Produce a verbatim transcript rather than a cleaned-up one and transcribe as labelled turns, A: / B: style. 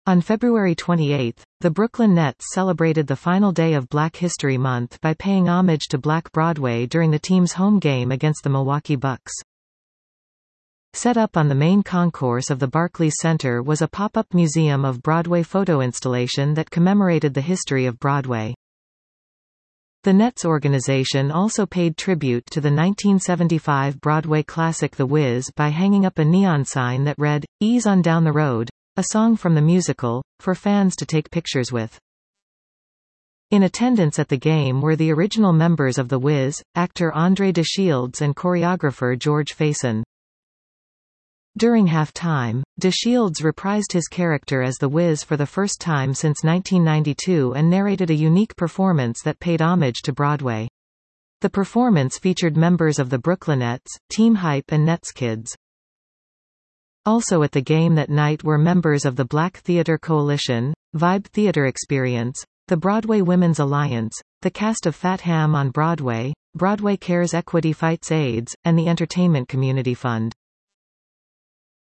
A: On February twenty-eighth, the Brooklyn Nets celebrated the final day of Black History Month by paying homage to Black Broadway during the team's home game against the Milwaukee Bucks. Set up on the main concourse of the Barclays Center was a pop-up museum of Broadway photo installation that commemorated the history of Broadway. The Nets organization also paid tribute to the nineteen seventy-five Broadway classic The Wiz by hanging up a neon sign that read, "Ease on Down the Road," a song from the musical, for fans to take pictures with. In attendance at the game were the original members of The Wiz, actor Andre DeShields and choreographer George Faison. During halftime, DeShields reprised his character as The Wiz for the first time since nineteen ninety-two and narrated a unique performance that paid homage to Broadway. The performance featured members of the Brooklynettes, Team Hype and Nets Kids. Also at the game that night were members of the Black Theatre Coalition, Vibe Theatre Experience, the Broadway Women's Alliance, the cast of Fat Ham on Broadway, Broadway Cares Equity Fights AIDS, and the Entertainment Community Fund.